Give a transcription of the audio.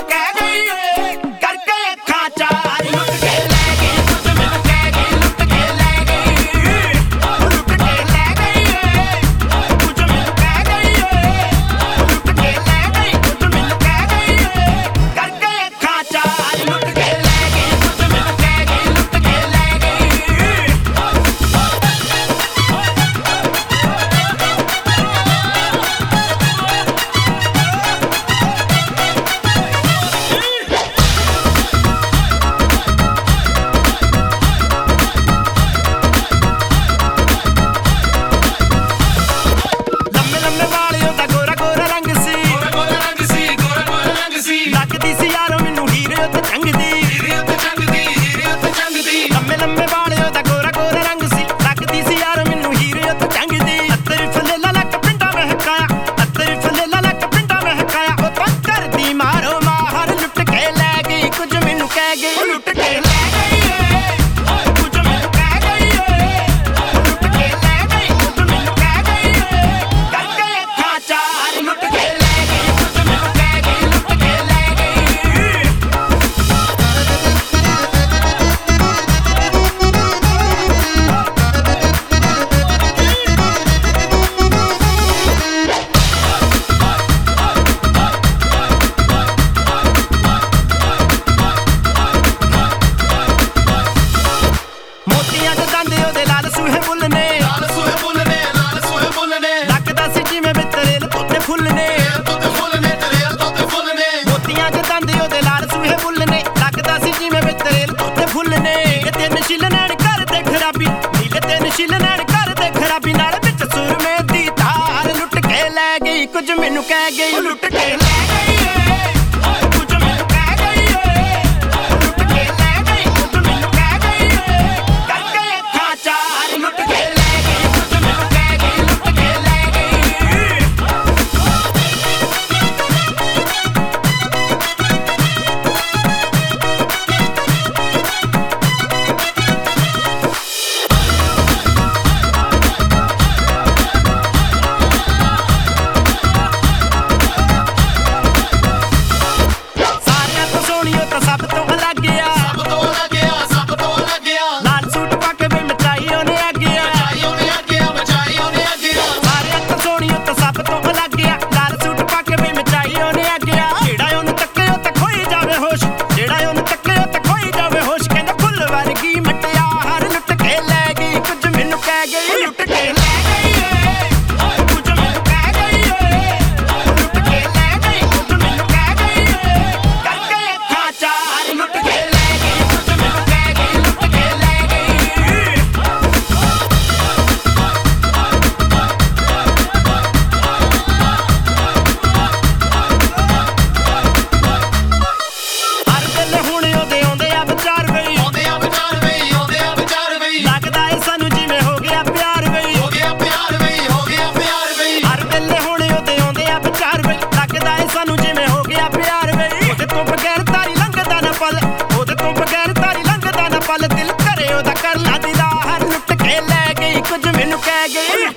ਕਹਿ ਗਈ ਏ ਕਰਕੇ ਅੱਖਾਂ ਚਾਰ ਲੁੱਟ ਕੇ ਲੈ ਗਈ ਕੁਝ ਮੈਨੂੰ ਕਹਿ ਗਈ ਲੁੱਟ ਕੇ ਲੈ ਗਈ ਲੁੱਟ ਕੇ ਲੈ ਗਈ ਏ ਕੁਝ ਮੈਨੂੰ ਕਹਿ ਗਈ ਏ ਲੁੱਟ ਕੇ ਲੈ ਗਈ ਕੁਝ ਮੈਨੂੰ ਕਹਿ ਗਈ ਏ ਕਰਕੇ ਅੱਖਾਂ ਚਾਰ ਲੁੱਟ ਕੇ ਲੈ ਗਈ ਕੁਝ ਮੈਨੂੰ ਕਹਿ ਗਈ ਲੁੱਟ ਕੇ ਲੈ ਗਈ ਲੰਮੇ ਲੰਮੇ ਵਾਲ ਉਹਦਾ ਗੋਰਾ ਗੋਰਾ ਰੰਗ ਸੀ ਗੋਰਾ ਗੋਰਾ ਰੰਗ ਸੀ ਗੋਰਾ ਗੋਰਾ ਰੰਗ ਸੀ ਲੱਗਦੀ ਸੀ ਯਾਰੋ ਮੈਨੂੰ ਹੀਰੇ ਉੱਤੇ ਚੰਗਦੀ ਹੀਰੇ ਉੱਤੇ ਚੰਗਦੀ ਹੀਰੇ ਉੱਤੇ ਚੰਗਦੀ ਲੰਮੇ ਲੰਮੇ ਵਾਲ ਉਹਦਾ ਗੋਰਾ ਗੋਰਾ ਰੰਗ ਸੀ ਲੱਗਦੀ ਸੀ ਯਾਰੋ ਮੈਨੂੰ ਹੀਰੇ ਉੱਤੇ ਚੰਗਦੀ ਅੱਤਰ ਫੁੱਲੇ ਲੱਕ ਪਿੰਡਾ ਮਹਿਕਾਇਆ ਅੱਤਰ ਫੁੱਲੇ ਲੱਕ ਪਿੰਡਾ ਮਹਿਕਾਇਆ ਉਹ ਪੰਕਰ ਦੀ ਮਾਰੋ ਮਾਹਰ ਲੁੱਟ ਕੇ ਲੈ ਗਈ ਕੁਝ ਮੈਨੂੰ ਕਹਿ ਗਈ ਲੁੱਟ ਕੇ ਲੈ ਗਈ ਏ ਕੁਝ ਮੈਨੂੰ ਕਹਿ ਗਈ ਏ ਲੁੱਟ ਕੇ ਲੈ ਗਈ ਕੁਝ ਮੈਨੂੰ ਕਹਿ ਗਈ ਏ ਕਰਕੇ ਅੱਖਾਂ ਚਾਰ ਲੁੱਟ ਕੇ ਲੈ ਗਈ ਕੁਝ ਮੈਨੂੰ ਕਹਿ ਗਈ ਲੁੱਟ ਕੇ ਲੈ ਗਈ ਮੋਤੀਆਂ ਦੇ ਦੰਦ ਉਹਦੇ ਲਾਲ ਸੂਹੇ ਬੁੱਲ ਨੇ ਲਾਲ ਸੂਹੇ ਬੁੱਲ ਨੇ ਲਾਲ ਸੂਹੇ ਬੁੱਲ ਨੇ ਲੱਗਦਾ ਸੀ ਜਿਵੇਂ ਬਿੱਤਰੇਲ ਤੋਤੇ ਫੁੱਲ ਨੇ ਤੇਰੇ ਤੋਤੇ ਫੁੱਲ ਨੇ ਤੇਰੇ ਤੋਤੇ ਫੁੱਲ ਨੇ ਮੋਤੀਆਂ ਦੇ ਦੰਦ ਉਹਦੇ ਲਾਲ ਸੂਹੇ ਬੁੱਲ ਨੇ ਲੱਗਦਾ ਸੀ ਜਿਵੇਂ ਬਿੱਤਰੇਲ ਤੋਤੇ ਫੁੱਲ ਨੇ ਨੀਲੇ ਤੇ ਨਸ਼ੀਲ ਨੈਣ ਕਰਦੇ ਖਰਾਬੀ ਨੀਲੇ ਤੇ ਨਸ਼ੀਲ ਨੈਣ ਕਰਦੇ ਖਰਾਬੀ ਨਾਲ ਵਿੱਚ ਸੁਰਮੇ ਦੀ ਧਾਰ ਲੁੱਟ ਕੇ ਲੈ ਗਈ ਕੁਝ ਮੈਨੂੰ ਕਹਿ ਗਈ ਲੁੱਟ ਕੇ ਲੈ ਗਈ ਏ ਕੁਝ ਮੈਨੂੰ ਕਹਿ ਗਈ ਏ ਲੁੱਟ ਕੇ ਲੈ ਗਈ ਕੁਝ ਮੈਨੂੰ ਕਹਿ ਗਈ ਏ ਕਰਕੇ ਅੱਖਾਂ ਚਾਰ ਲੁੱਟ ਕੇ ਲੈ ਗਈ ਕੁਝ ਮੈਨੂੰ ਕਹਿ ਗਈ ਲੁੱਟ ਕੇ ਲੈ ਗਈ ਸਾਰਿਆਂ ਤੋਂ ਸੋਹਣੀ ਉਹ ਤਾਂ ਸਭ ਤੋਂ ਅਲੱਗ ਆ ਸਭ ਤੋਂ ਲੱਗਿਆ ਸਭ ਤੋਂ ਲੱਗਿਆ ਲਾਲ ਸੂਟ ਪਾ ਕੇ ਵੀ ਮਚਾਈ ਉਹਨੇ ਅੱਗੇ ਆ ਮਚਾਈ ਉਹਨੇ ਅੱਗਿਆ ਮਚਾਈ ਉਹਨੇ ਅੱਗਿਆ ਸਾਰਿਆਂ ਤੋਂ ਸੋਹਣੀ ਉਹ ਤਾਂ ਸਭ ਤੋਂ ਅਲੱਗ ਆ ਲਾਲ ਸੂਟ ਪਾ ਕੇ ਵੀ ਮਚਾਈ ਉਹਨੇ ਅੱਗੇ ਆ ਜਿਹੜਾ ਉਹਨੂੰ ਤੱਕੇ ਉਹ ਤਾਂ ਖੋਈ ਜਾਵੇ ਹੋਸ਼ ਜਿਹੜਾ ਉਹਨੂੰ ਤੱਕੇ ਉਹ ਤਾਂ ਖੋਈ ਜਾਵੇ ਹੋਸ਼ ਕਹਿੰਦਾ ਫੁੱਲ ਵਰਗੀ ਮਟਿਆਰ ਲੁੱਟ ਕੇ ਲੈ ਗਈ ਕੁਝ ਮੈਨੂੰ ਕਹਿ ਗਈ ਲੁੱਟ ਕੇ ਲੈ ਗਈ ਏ ਕੁਝ ਮੈਨੂੰ ਕਹਿ ਗਈ ਏ ਲੁੱਟ ਕੇ ਲੈ ਗਈ ਕੁਝ ਮੈਨੂੰ ਕਹਿ ਗਈ ਏ ਕਰਕੇ ਅੱਖਾਂ ਚਾਰ ਲੁੱਟ ਕੇ ਲੈ ਗਈ ਕੁਝ ਮੈਨੂੰ ਕਹਿ ਗਈ ਲੁੱਟ ਕੇ ਲੈ ਗਈ ਹਰ ਵੇਲੇ ਹੁਣ ਉਹਦੇ ਆਉਂਦੇ ਆ ਵਿਚਾਰ ਬਈ ਆਉਂਦੇ ਆ ਵਿਚਾਰ ਬਈ ਆਉਂਦੇ ਆ ਵਿਚਾਰ ਬਈ ਲੱਗਦਾ ਏ ਸਾਨੂੰ ਜਿਵੇਂ ਹੋ ਗਿਆ ਪਿਆਰ ਬਈ ਹੋ ਗਿਆ ਪਿਆਰ ਬਈ ਹੋ ਗਿਆ ਪਿਆਰ ਬਈ ਹਰ ਵੇਲੇ ਹੁਣ ਉਹਦੇ ਆਉਂਦੇ ਆ ਵਿਚਾਰ ਬਈ ਲੱਗਦਾ ਏ ਸਾਨੂੰ ਜਿਵੇਂ ਹੋ ਗਿਆ ਪਿਆਰ ਬਈ ਉਹਦੇ ਤੋਂ ਬਗੈਰ ਤਾਰੀ ਲੰਘਦਾ ਨਾ ਪਲ ਉਹਦੇ ਤੋਂ ਬਗੈਰ ਤਾਰੀ ਲੰਘਦਾ ਨਾ ਪਲ ਦਿਲ ਕਰੇ ਉਹਦਾ ਕਰ ਲਾ ਦੀਦਾਰ ਲੁੱਟ ਕੇ ਲੈ ਗਈ ਕੁਝ ਮੈਨੂੰ ਕਹਿ ਗਈ